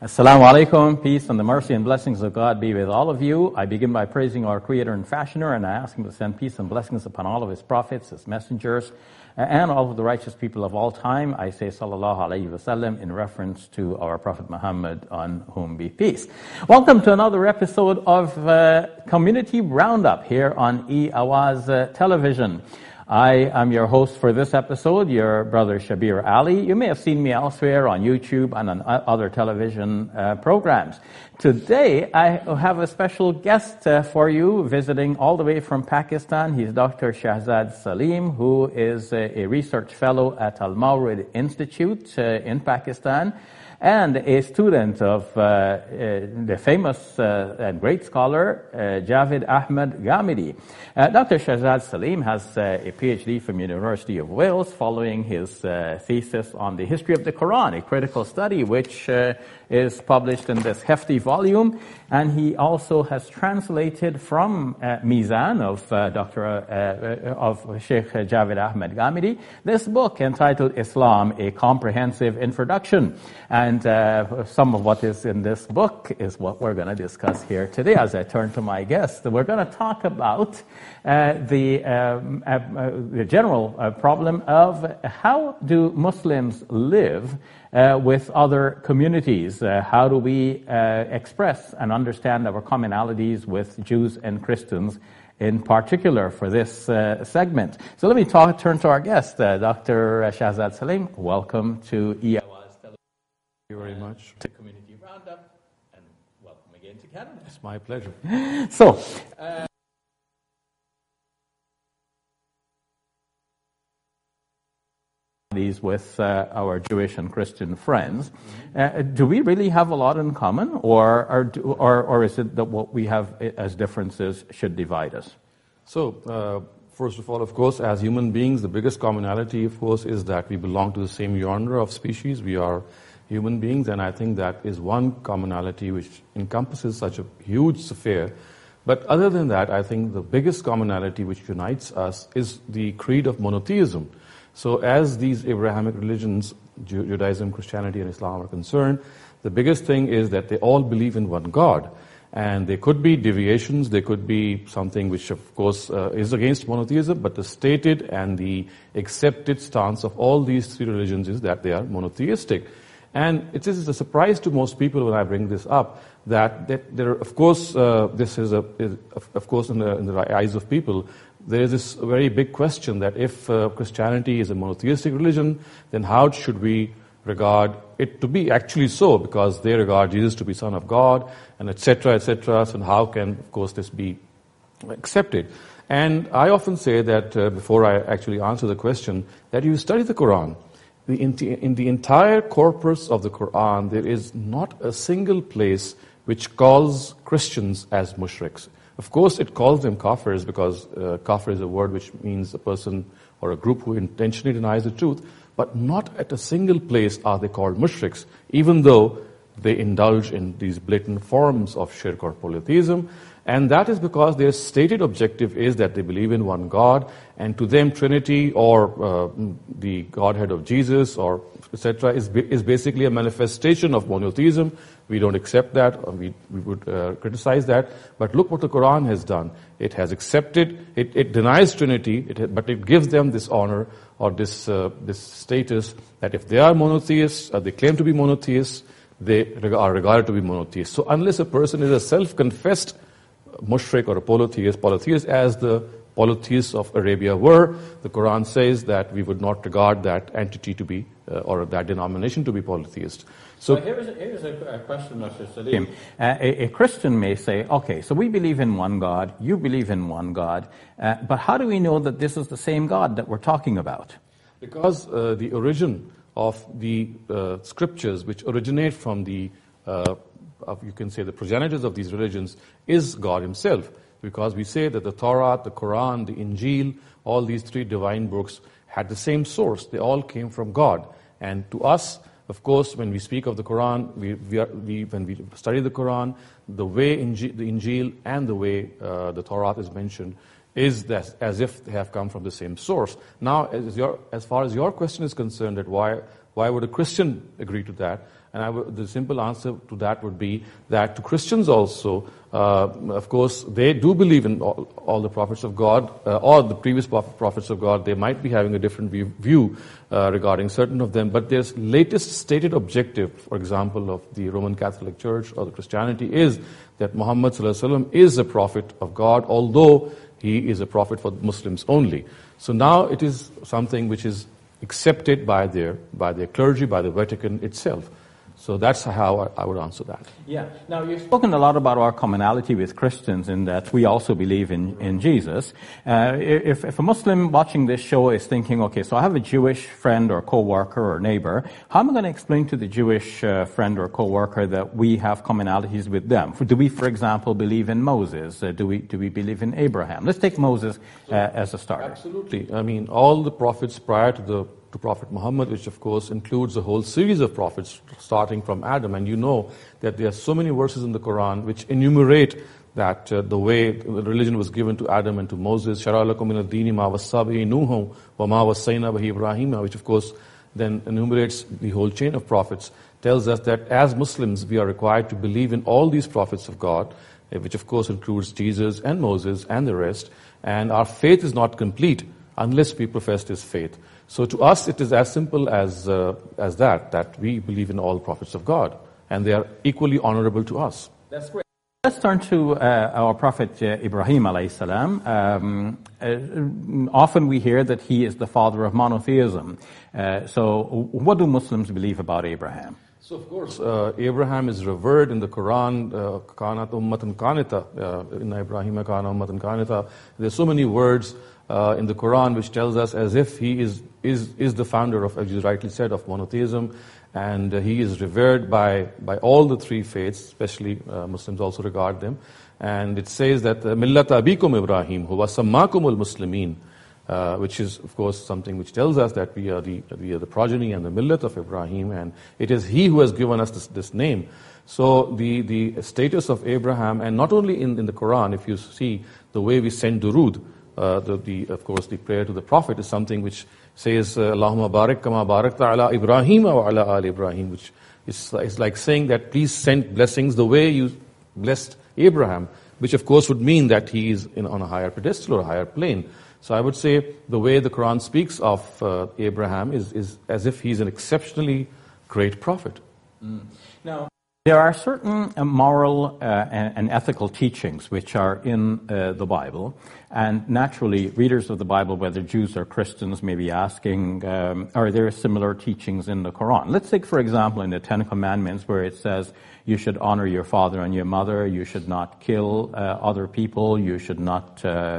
Assalamu alaikum, peace and the mercy and blessings of God be with all of you. I begin by praising our Creator and Fashioner, and I ask Him to send peace and blessings upon all of His prophets, His messengers, and all of the righteous people of all time. I say Sallallahu Alaihi Wasallam in reference to our Prophet Muhammad, on whom be peace. Welcome to another episode of Community Roundup here on eAwaz Television. I am your host for this episode, your brother Shabir Ali. You may have seen me elsewhere on YouTube and on other television programs. Today, I have a special guest for you, visiting all the way from Pakistan. He's Dr. Shahzad Salim, who is a research fellow at Al-Mawrid Institute in Pakistan, and a student of the famous and great scholar, Javed Ahmed Ghamidi. Dr. Shahzad Salim has a PhD from University of Wales, following his thesis on the history of the Quran, a critical study which is published in this hefty volume. And he also has translated from Mizan of Sheikh Javed Ahmed Ghamidi this book entitled Islam, A Comprehensive Introduction. And some of what is in this book is what we're going to discuss here today. As I turn to my guest, we're going to talk about the general problem of how do Muslims live with other communities. How do we express and understand our commonalities with Jews and Christians in particular for this segment? So let me turn to our guest, Dr. Shahzad Salim. Welcome to eAwaz Television. Thank you very much. To Community Roundup, and welcome again to Canada. It's my pleasure. So, these with our Jewish and Christian friends, do we really have a lot in common, or is it that what we have as differences should divide us? So, first of all, of course, as human beings, the biggest commonality, of course, is that we belong to the same genre of species. We are human beings, and I think that is one commonality which encompasses such a huge sphere. But other than that, I think the biggest commonality which unites us is the creed of monotheism. So as these Abrahamic religions, Judaism, Christianity, and Islam are concerned, the biggest thing is that they all believe in one God. And there could be deviations, there could be something which, of course, is against monotheism, but the stated and the accepted stance of all these three religions is that they are monotheistic. And it is a surprise to most people when I bring this up that there, of course, this is of course, in the eyes of people, there is this very big question that if Christianity is a monotheistic religion, then how should we regard it to be actually so? Because they regard Jesus to be Son of God, and etc., etc. So how can, of course, this be accepted? And I often say that before I actually answer the question, that you study the Quran. In the entire corpus of the Quran, there is not a single place which calls Christians as mushriks. Of course, it calls them kafirs because kafir is a word which means a person or a group who intentionally denies the truth. But not at a single place are they called mushriks, even though they indulge in these blatant forms of shirk or polytheism. And that is because their stated objective is that they believe in one God, and to them Trinity or the Godhead of Jesus or etc. is basically a manifestation of monotheism. We don't accept that, or we would criticize that. But look what the Quran has done. It has accepted, it denies Trinity, but it gives them this honor or this status that if they are monotheists, or they claim to be monotheists, they are regarded to be monotheists. So unless a person is a self-confessed mushrik or a polytheist as the polytheists of Arabia were, the Quran says that we would not regard that entity to be, or that denomination to be polytheist. So here's a question, Mr. Salim. A Christian may say, okay, so we believe in one God, you believe in one God, but how do we know that this is the same God that we're talking about? Because the origin of the scriptures which originate from the you can say the progenitors of these religions is God Himself, because we say that the Torah, the Quran, the Injil, all these three divine books had the same source. They all came from God. And to us, of course, when we speak of the Quran, when we study the Quran, the way the Injil and the way the Torah is mentioned is that as if they have come from the same source. Now, as far as your question is concerned, that why would a Christian agree to that? And the simple answer to that would be that to Christians also, of course, they do believe in all the prophets of God, or the previous prophets of God. They might be having a different view regarding certain of them, but their latest stated objective, for example, of the Roman Catholic Church or the Christianity, is that Muhammad sallallahu alaihi wasallam is a prophet of God, although he is a prophet for Muslims only. So now it is something which is accepted by their clergy, by the Vatican itself. So that's how I would answer that. Yeah. Now, you've spoken a lot about our commonality with Christians in that we also believe in Jesus. If a Muslim watching this show is thinking, okay, so I have a Jewish friend or co-worker or neighbor, how am I going to explain to the Jewish friend or co-worker that we have commonalities with them? Do we, for example, believe in Moses? Do we believe in Abraham? Let's take Moses as a start. Absolutely. I mean, all the prophets prior to Prophet Muhammad, which of course includes a whole series of prophets starting from Adam. And you know that there are so many verses in the Quran which enumerate that the way the religion was given to Adam and to Moses. Shara lakum min ad-dini ma wassa bihi Nuh wa ma wassayna bihi Ibrahim, which of course then enumerates the whole chain of prophets, tells us that as Muslims we are required to believe in all these prophets of God, which of course includes Jesus and Moses and the rest. And our faith is not complete unless we profess this faith. So to us, it is as simple as that we believe in all prophets of God, and they are equally honorable to us. That's great. Let's turn to our prophet Ibrahim alayhi salam. Often we hear that he is the father of monotheism. So what do Muslims believe about Abraham? So of course, Abraham is revered in the Quran, Kanat ummatan kanita, inna Ibrahima kana ummatan kanita. There's so many words in the Quran which tells us as if he is the founder of, as you rightly said, of monotheism, and he is revered by all the three faiths, especially Muslims also regard them. And it says that millata abikum Ibrahim huwa sammakumul muslimin, which is of course something which tells us that we are the progeny and the millet of Ibrahim, and it is he who has given us this name. So the status of Abraham, and not only in the Quran, if you see the way we send durood, of course the prayer to the Prophet is something which says Allahumma barik kama barakta ala Ibrahim wa ala ali Ibrahim, which is like saying that please send blessings the way you blessed Abraham, which of course would mean that he is on a higher pedestal or a higher plane. So I would say the way the Quran speaks of Abraham is as if he's an exceptionally great prophet. Now, there are certain moral and ethical teachings which are in the Bible, and naturally readers of the Bible, whether Jews or Christians, may be asking, are there similar teachings in the Quran? Let's take, for example, in the Ten Commandments where it says you should honor your father and your mother, you should not kill other people, you should not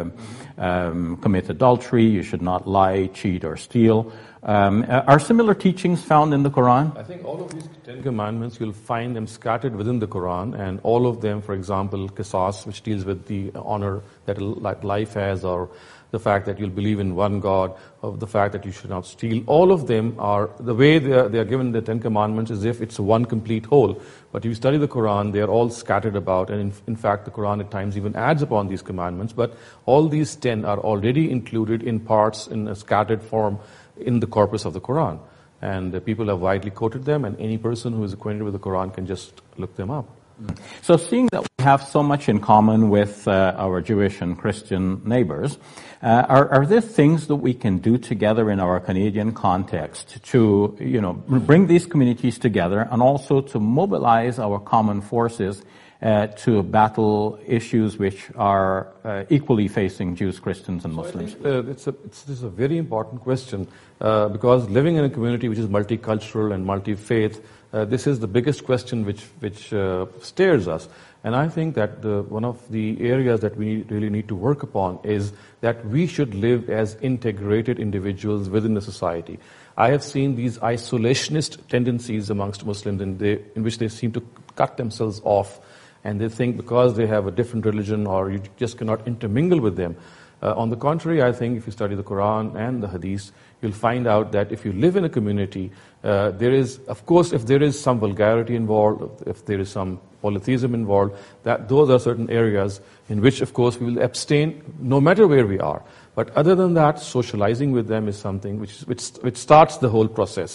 commit adultery, you should not lie, cheat, or steal. Are similar teachings found in the Quran? I think all of these Ten Commandments, you'll find them scattered within the Quran, and all of them, for example, Qisas, which deals with the honor that life has, or the fact that you'll believe in one God, or the fact that you should not steal, all of them are, the way they are given the Ten Commandments as if it's one complete whole. But if you study the Quran, they are all scattered about, and in fact the Quran at times even adds upon these commandments, but all these 10 are already included in parts in a scattered form in the corpus of the Quran. And people have widely quoted them, and any person who is acquainted with the Quran can just look them up. So seeing that we have so much in common with our Jewish and Christian neighbors, are there things that we can do together in our Canadian context to, bring these communities together and also to mobilize our common forces to battle issues which are equally facing Jews, Christians, and Muslims? This is a very important question because living in a community which is multicultural and multi-faith, this is the biggest question which stares us. And I think that one of the areas that we really need to work upon is that we should live as integrated individuals within the society. I have seen these isolationist tendencies amongst Muslims in which they seem to cut themselves off, and they think because they have a different religion or you just cannot intermingle with them. On the contrary, I think if you study the Quran and the Hadith, you'll find out that if you live in a community, there is, of course, if there is some vulgarity involved, if there is some polytheism involved, that those are certain areas in which, of course, we will abstain no matter where we are. But other than that, socializing with them is something which starts the whole process.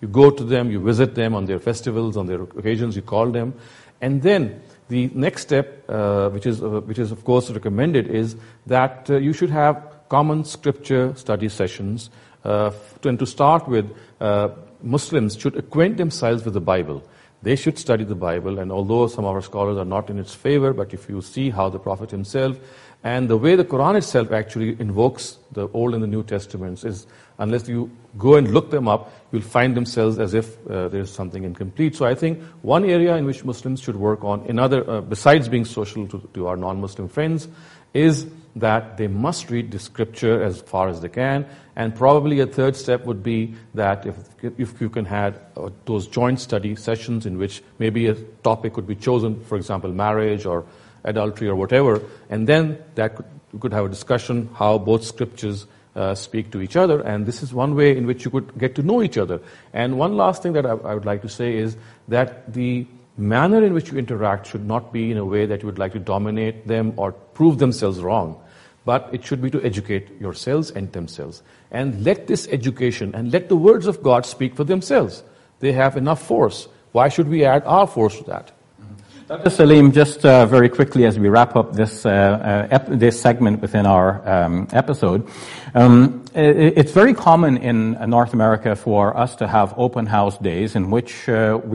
You go to them, you visit them on their festivals, on their occasions, you call them. And then the next step, which is of course recommended, is that you should have common scripture study sessions. And to start with, Muslims should acquaint themselves with the Bible. They should study the Bible, and although some of our scholars are not in its favor, but if you see how the Prophet himself and the way the Quran itself actually invokes the Old and the New Testaments is, unless you go and look them up, you'll find themselves as if there is something incomplete. So I think one area in which Muslims should work on, besides being social to our non-Muslim friends, is that they must read the scripture as far as they can. And probably a third step would be that if you can have those joint study sessions in which maybe a topic could be chosen, for example, marriage or adultery or whatever, and then you could have a discussion how both scriptures speak to each other, and this is one way in which you could get to know each other. And one last thing that I would like to say is that the manner in which you interact should not be in a way that you would like to dominate them or prove themselves wrong, but it should be to educate yourselves and themselves. And let this education and let the words of God speak for themselves. They have enough force. Why should we add our force to that? Dr. Salim, just very quickly as we wrap up this segment within our episode, it's very common in North America for us to have open house days in which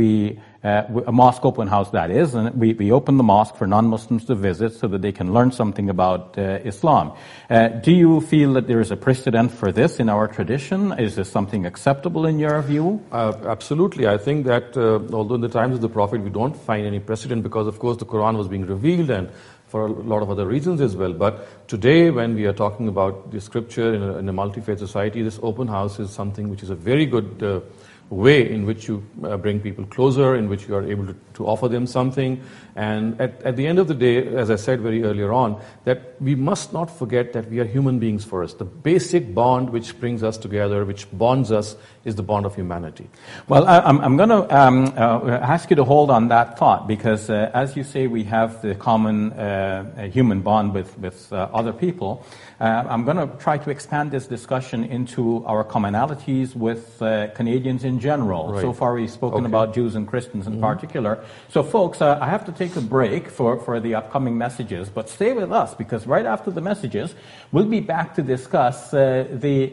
a mosque open house that is, and we open the mosque for non-Muslims to visit so that they can learn something about Islam. Do you feel that there is a precedent for this in our tradition? Is this something acceptable in your view? Absolutely. I think that although in the times of the Prophet we don't find any precedent because of course the Quran was being revealed and for a lot of other reasons as well. But today when we are talking about the scripture in a multi-faith society, this open house is something which is a very good way in which you bring people closer, in which you are able to offer them something. And at the end of the day, as I said very earlier on, that we must not forget that we are human beings first. The basic bond which brings us together, which bonds us, is the bond of humanity. Well, I'm going to ask you to hold on that thought because, as you say, we have the common human bond with other people. I'm going to try to expand this discussion into our commonalities with Canadians in general. Right. So far we've spoken about Jews and Christians in particular. So folks, I have to take a break for the upcoming messages, but stay with us because right after the messages, we'll be back to discuss the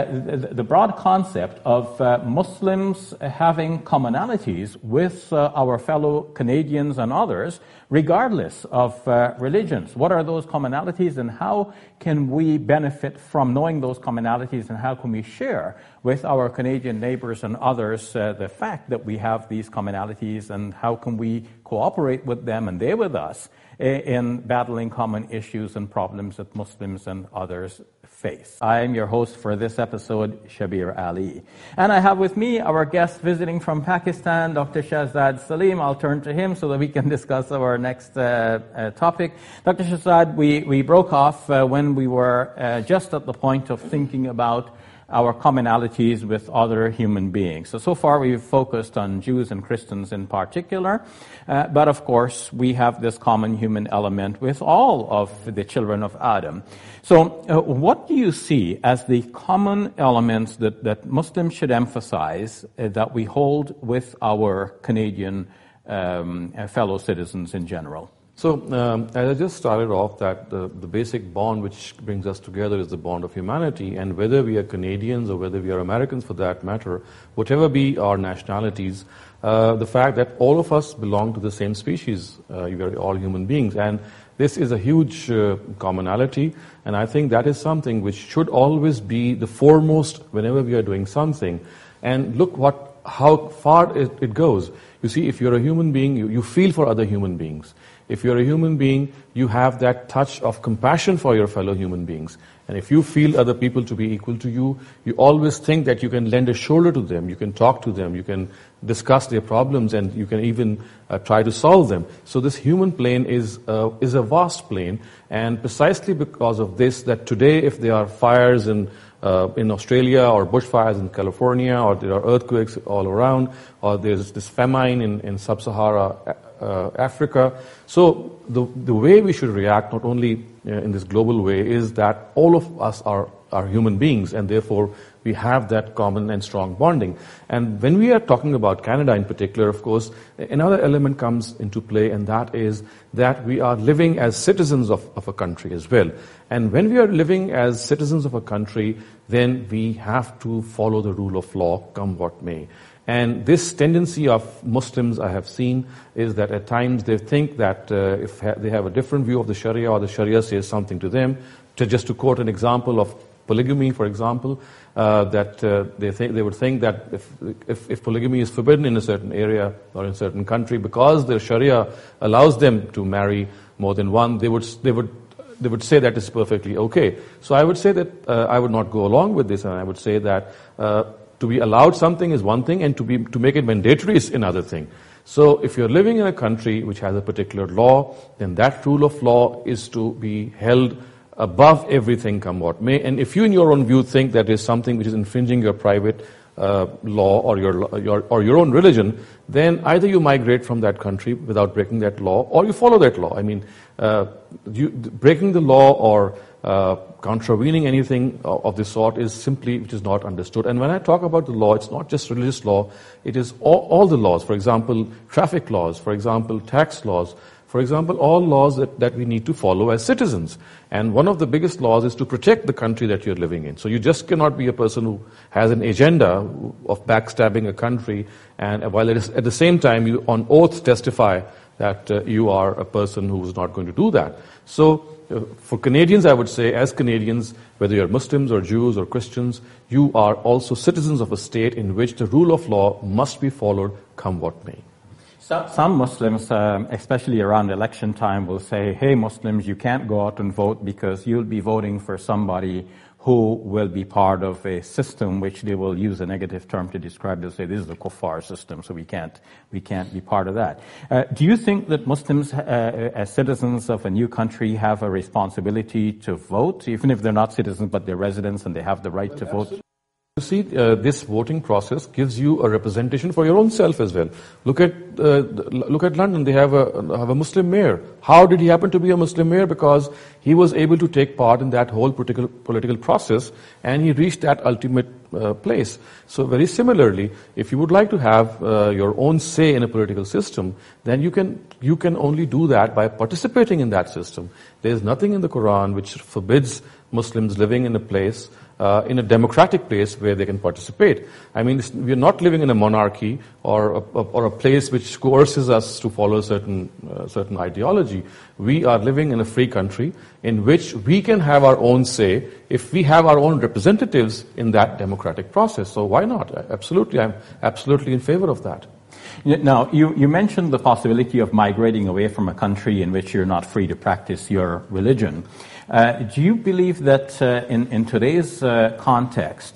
broad concept of Muslims having commonalities with our fellow Canadians and others, regardless of religions. What are those commonalities and how can we benefit from knowing those commonalities and how can we share with our Canadian neighbors and others the fact that we have these commonalities and how can we cooperate with them and they with us in battling common issues and problems that Muslims and others face. I am your host for this episode, Shabir Ali. And I have with me our guest visiting from Pakistan, Dr. Shahzad Salim. I'll turn to him so that we can discuss our next topic. Dr. Shahzad, we broke off when we were just at the point of thinking about our commonalities with other human beings. So far we've focused on Jews and Christians in particular, but of course we have this common human element with all of the children of Adam. So what do you see as the common elements that Muslims should emphasize that we hold with our Canadian fellow citizens in general? So, as I just started off, that the basic bond which brings us together is the bond of humanity, and whether we are Canadians or whether we are Americans for that matter, whatever be our nationalities, the fact that all of us belong to the same species, we are all human beings, and this is a huge commonality, and I think that is something which should always be the foremost whenever we are doing something. And look how far it goes. You see, if you're a human being, you feel for other human beings. If you're a human being, you have that touch of compassion for your fellow human beings. And if you feel other people to be equal to you, you always think that you can lend a shoulder to them, you can talk to them, you can discuss their problems, and you can even try to solve them. So this human plane is a vast plane, and precisely because of this, that today if there are fires in Australia or bushfires in California, or there are earthquakes all around, or there's this famine in sub-Sahara Africa. So the way we should react, not only in this global way, is that all of us are are human beings, and therefore we have that common and strong bonding. And when we are talking about Canada in particular, of course, another element comes into play, and that is that we are living as citizens of a country as well. And when we are living as citizens of a country, then we have to follow the rule of law, come what may. And this tendency of Muslims I have seen is that at times they think that if they have a different view of the Sharia, or the Sharia says something to them, just to quote an example of polygamy, for example, that they would think that if polygamy is forbidden in a certain area or in a certain country, because the Sharia allows them to marry more than one, they would say that it's perfectly okay. So I would say that I would not go along with this, and I would say that to be allowed something is one thing, and to make it mandatory is another thing. So if you're living in a country which has a particular law, then that rule of law is to be held above everything, come what may. And if you in your own view think that is something which is infringing your private law or your own religion, then either you migrate from that country without breaking that law, or you follow that law. I mean, breaking the law or contravening anything of this sort is simply which is not understood. And when I talk about the law, it's not just religious law, it is all the laws. For example, traffic laws, for example, tax laws, for example, all laws that we need to follow as citizens. And one of the biggest laws is to protect the country that you're living in. So you just cannot be a person who has an agenda of backstabbing a country, and while at the same time you on oath testify that you are a person who is not going to do that. So for Canadians, I would say, as Canadians, whether you're Muslims or Jews or Christians, you are also citizens of a state in which the rule of law must be followed, come what may. Some Muslims, especially around election time, will say, hey, Muslims, you can't go out and vote because you'll be voting for somebody who will be part of a system which they will use a negative term to describe. They'll say, this is the kuffar system, so we can't be part of that. Do you think that Muslims, as citizens of a new country, have a responsibility to vote, even if they're not citizens, but they're residents and they have the right to vote? You see, this voting process gives you a representation for your own self as well. Look at London. They have a Muslim mayor. How did he happen to be a Muslim mayor? Because he was able to take part in that whole political process, and he reached that ultimate place. So very similarly, if you would like to have your own say in a political system, then you can only do that by participating in that system. There is nothing in the Quran which forbids Muslims living in a place, in a democratic place where they can participate. I mean, we are not living in a monarchy or a place which coerces us to follow a certain ideology. We are living in a free country in which we can have our own say if we have our own representatives in that democratic process. So why not? Absolutely, I'm absolutely in favor of that. Now, you mentioned the possibility of migrating away from a country in which you're not free to practice your religion. Do you believe that in today's context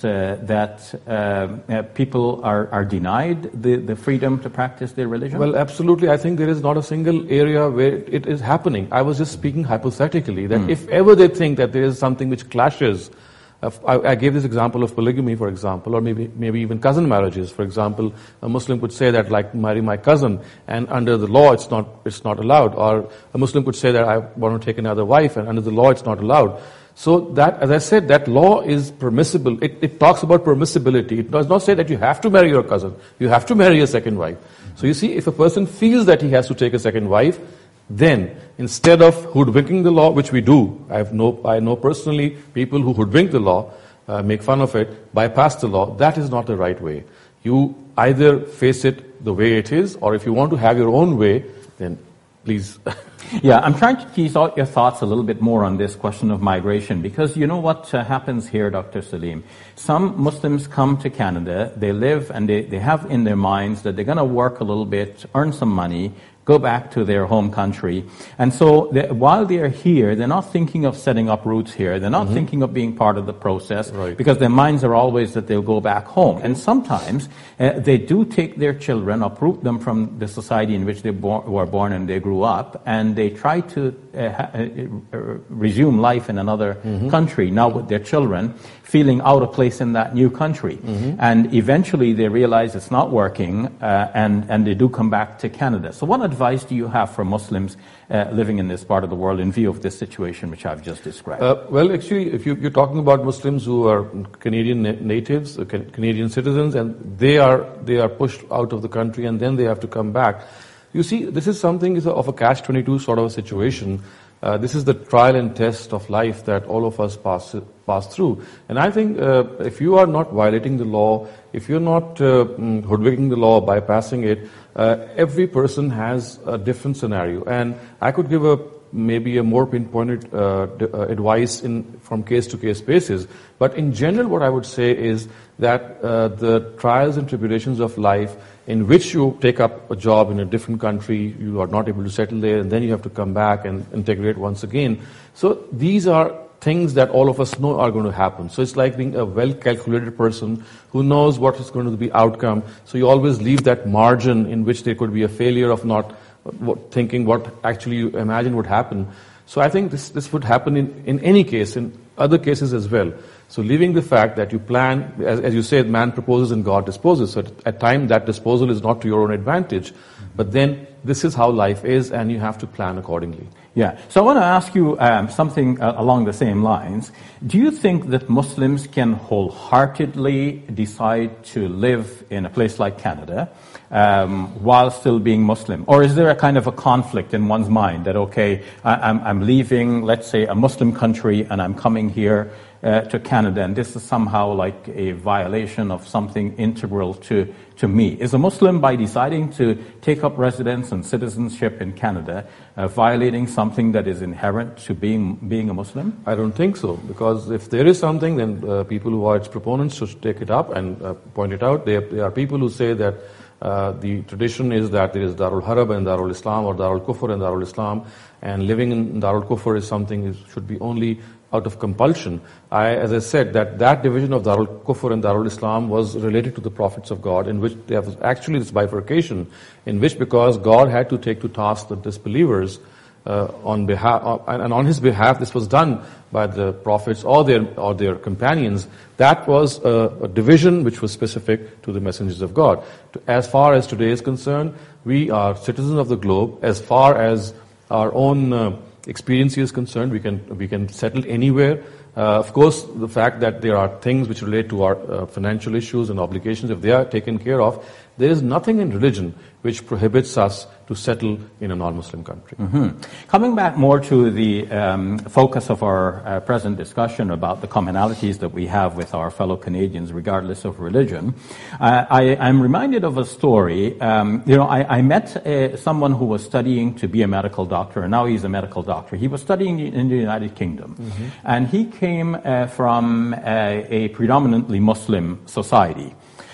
that people are denied the freedom to practice their religion? Well, absolutely. I think there is not a single area where it is happening. I was just speaking hypothetically that if ever they think that there is something which clashes, I gave this example of polygamy, for example, or maybe even cousin marriages. For example, a Muslim could say that, like, marry my cousin, and under the law it's not allowed. Or a Muslim could say that I want to take another wife, and under the law it's not allowed. So that, as I said, that law is permissible. It talks about permissibility. It does not say that you have to marry your cousin. You have to marry a second wife. So you see, if a person feels that he has to take a second wife, then instead of hoodwinking the law, which we do, I know personally people who hoodwink the law, make fun of it, bypass the law. That is not the right way. You either face it the way it is, or if you want to have your own way, then please. Yeah, I'm trying to tease out your thoughts a little bit more on this question of migration, because you know what happens here, Dr. Salim. Some Muslims come to Canada, they live, and they have in their minds that they're going to work a little bit, earn some money, go back to their home country. And so while they're here, they're not thinking of setting up roots here. They're not thinking of being part of the process, right, because their minds are always that they'll go back home. And sometimes they do take their children, uproot them from the society in which they were born and they grew up, and and they try to resume life in another country, now with their children, feeling out of place in that new country. And eventually they realize it's not working, and they do come back to Canada. So what advice do you have for Muslims living in this part of the world in view of this situation which I've just described? Well, actually, if you're talking about Muslims who are Canadian natives, Canadian citizens, and they are pushed out of the country and then they have to come back. You see, this is something of a catch-22 sort of a situation. This is the trial and test of life that all of us pass through. And I think if you are not violating the law, if you're not hoodwinking the law, bypassing it, every person has a different scenario. And I could give maybe a more pinpointed advice from case-to-case basis. But in general, what I would say is that the trials and tribulations of life in which you take up a job in a different country, you are not able to settle there, and then you have to come back and integrate once again. So these are things that all of us know are going to happen. So it's like being a well-calculated person who knows what is going to be outcome. So you always leave that margin in which there could be a failure of not thinking what actually you imagine would happen. So I think this would happen in any case, in other cases as well. So leaving the fact that you plan, as you said, man proposes and God disposes. So at times that disposal is not to your own advantage. But then this is how life is, and you have to plan accordingly. Yeah. So I want to ask you something along the same lines. Do you think that Muslims can wholeheartedly decide to live in a place like Canada while still being Muslim? Or is there a kind of a conflict in one's mind that, okay, I'm leaving, let's say, a Muslim country and I'm coming here to Canada, and this is somehow like a violation of something integral to me? Is a Muslim, by deciding to take up residence and citizenship in Canada, violating something that is inherent to being a Muslim? I don't think so, because if there is something, then people who are its proponents should take it up and point it out. There are people who say that the tradition is that there is Darul Harb and Darul Islam, or Darul Kufr and Darul Islam, and living in Darul Kufr is something should be only out of compulsion. As I said, that division of Darul Kufr and Darul Islam was related to the prophets of God, in which there was actually this bifurcation, in which, because God had to take to task the disbelievers on behalf, and on His behalf, this was done by the prophets or their companions. That was a division which was specific to the messengers of God. As far as today is concerned, we are citizens of the globe. As far as our own experience is concerned, we can settle anywhere. Of course, the fact that there are things which relate to our financial issues and obligations, if they are taken care of, there is nothing in religion which prohibits us to settle in a non-Muslim country. Coming back more to the focus of our present discussion about the commonalities that we have with our fellow Canadians, regardless of religion, I'm reminded of a story. I met someone who was studying to be a medical doctor, and now he's a medical doctor. He was studying in the United Kingdom, and he came from a predominantly Muslim society.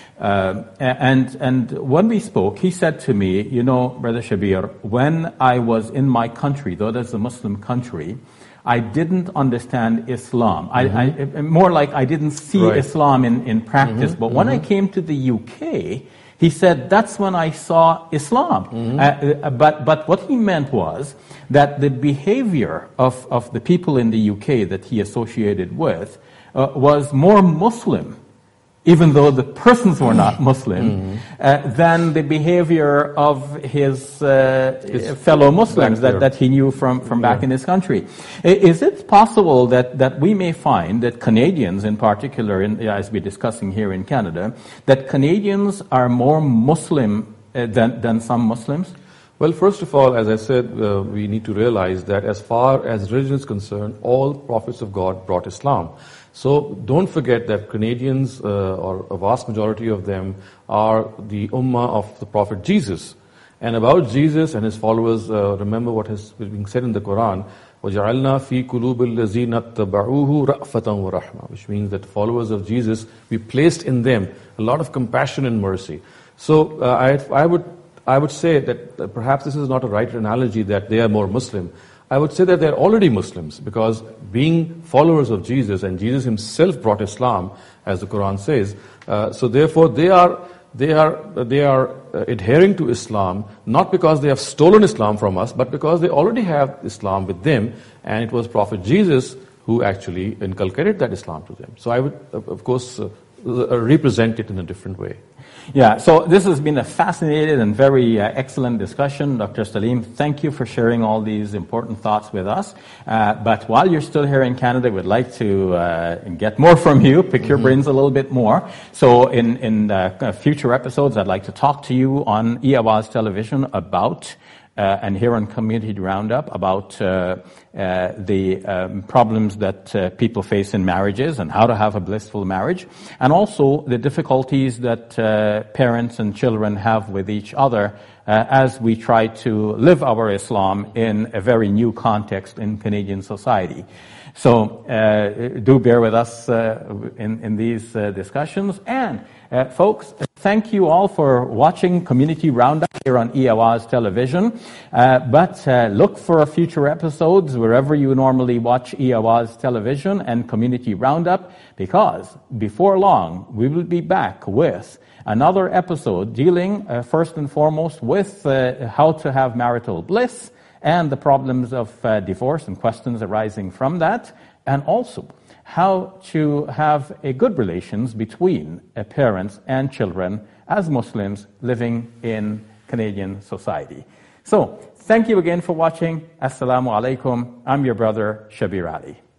And when we spoke, he said to me, Brother Shabir, when I was in my country, though that's a Muslim country, I didn't understand Islam. I more like I didn't see Islam in practice. But when I came to the UK, he said, that's when I saw Islam. But what he meant was that the behavior of the people in the UK that he associated with was more Muslim, even though the persons were not Muslim, than the behavior of his fellow Muslims that he knew from back in his country. Is it possible that we may find that Canadians in particular, as we're discussing here in Canada, that Canadians are more Muslim than some Muslims? Well, first of all, as I said, we need to realize that as far as religion is concerned, all prophets of God brought Islam. So don't forget that Canadians, or a vast majority of them, are the ummah of the Prophet Jesus. And about Jesus and his followers, remember what has been said in the Quran, وَجَعَلْنَا فِي قُلُوبِ الَّذِينَ اتَّبَعُوهُ رَأْفَةً وَرَحْمَةً, which means that followers of Jesus, we placed in them a lot of compassion and mercy. So I would say that perhaps this is not a right analogy that they are more Muslim. I would say that they're already Muslims, because being followers of Jesus, and Jesus himself brought Islam, as the Quran says, so therefore they are they are adhering to Islam not because they have stolen Islam from us, but because they already have Islam with them, and it was Prophet Jesus who actually inculcated that Islam to them. So I would, of course, represent it in a different way. Yeah, so this has been a fascinating and very excellent discussion. Dr. Salim, thank you for sharing all these important thoughts with us. But while you're still here in Canada, we'd like to get more from you, pick your brains a little bit more. So in future episodes, I'd like to talk to you on e-Awaz television about and here on Community Roundup about the problems that people face in marriages and how to have a blissful marriage, and also the difficulties that parents and children have with each other as we try to live our Islam in a very new context in Canadian society. So do bear with us in these discussions. And folks, thank you all for watching Community Roundup here on e-Awaz television. But look for future episodes wherever you normally watch e-Awaz television and Community Roundup, because before long we will be back with another episode dealing first and foremost with how to have marital bliss and the problems of divorce and questions arising from that, and also how to have a good relations between parents and children as Muslims living in Canadian society. So, thank you again for watching. Assalamu alaikum. I'm your brother, Shabir Ali.